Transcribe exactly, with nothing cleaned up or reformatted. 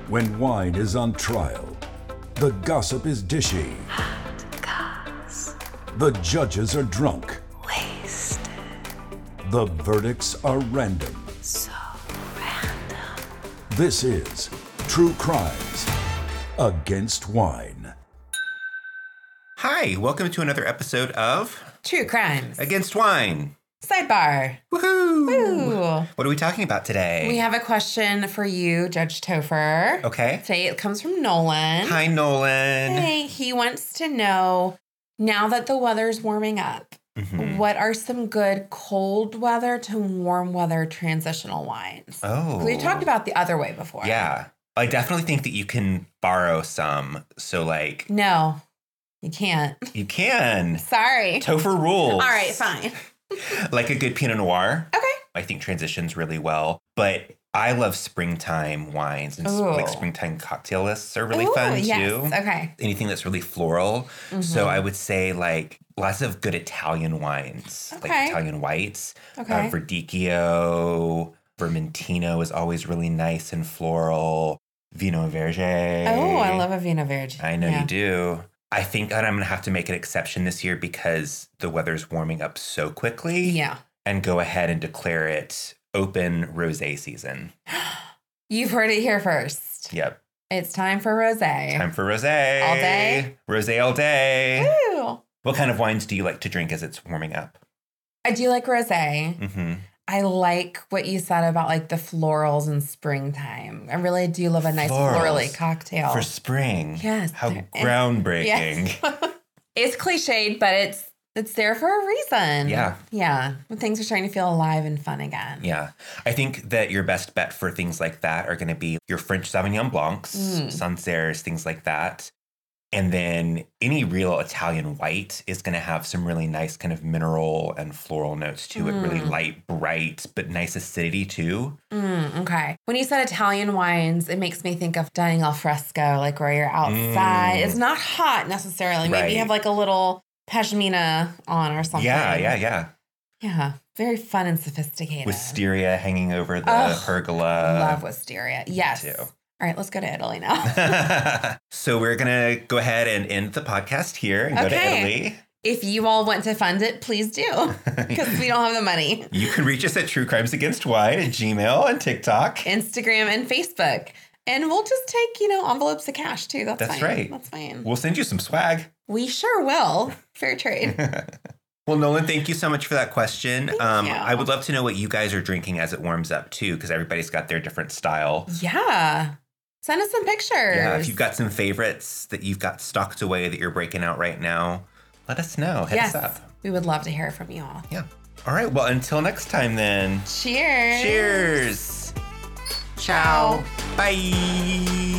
When wine is on trial, the gossip is dishy. The judges are drunk. Wasted. The verdicts are random. So random. This is True Crimes Against Wine. Hi, welcome to another episode of True Crimes Against Wine. Sidebar. Woohoo! Woo. What are we talking about today? We have a question for you, Judge Topher. Okay. Today it comes from Nolan. Hi, Nolan. Hey, he wants to know, now that the weather's warming up, Mm-hmm. what are some good cold weather to warm weather transitional wines? Oh. We talked about the other way before. Yeah. I definitely think that you can borrow some. So, like... No, you can't. You can. Sorry. Topher rules. All right, fine. Like a good Pinot Noir. Okay. I think transitions really well. But I love springtime wines. And Ooh. like springtime cocktail lists are really Ooh, fun, yes. too. Okay. Anything that's really floral. Mm-hmm. So I would say like lots of good Italian wines, Okay. like Italian whites. Okay. Uh, Verdicchio, Vermentino is always really nice and floral. Vino Verge. Oh, I love a Vino Verge. I know Yeah. you do. I think that I'm going to have to make an exception this year because the weather's warming up so quickly. Yeah. And go ahead and declare it open rosé season. You've heard it here first. Yep. It's time for rosé. Time for rosé. All day? Rosé all day. Woo! What kind of wines do you like to drink as it's warming up? I do like rosé. Mm-hmm. I like what you said about like the florals in springtime. I really do love a nice Florals. florally cocktail. For spring. Yes. How And- groundbreaking. Yes. It's cliched, but it's it's there for a reason. Yeah. Yeah. When things are starting to feel alive and fun again. Yeah. I think that your best bet for things like that are going to be your French Sauvignon Blancs, Mm. Sancerres, things like that. And then any real Italian white is going to have some really nice kind of mineral and floral notes to it. Really Mm. light, bright, but nice acidity too. Mm, okay. When you said Italian wines, it makes me think of dining al fresco, like where you're outside. Mm. It's not hot necessarily. Maybe Right. you have like a little pashmina on or something. Yeah, yeah, yeah. Yeah. Very fun and sophisticated. Wisteria hanging over the Oh, pergola. Love wisteria. Yes. too. All right, let's go to Italy now. So we're going to go ahead and end the podcast here and go to Okay. Italy. If you all want to fund it, please do, because we don't have the money. You can reach us at True Crimes Against Wine at Gmail and TikTok. Instagram and Facebook. And we'll just take, you know, envelopes of cash too. That's, That's fine. right. That's fine. We'll send you some swag. We sure will. Fair trade. Well, Nolan, thank you so much for that question. Thank um, you. I would love to know what you guys are drinking as it warms up too, because everybody's got their different style. Yeah. Send us some pictures. Yeah, if you've got some favorites that you've got stocked away that you're breaking out right now, let us know. Hit yes, us up. we would love to hear from you all. Yeah. All right. Well, until next time then. Cheers. Cheers. Ciao. Bye.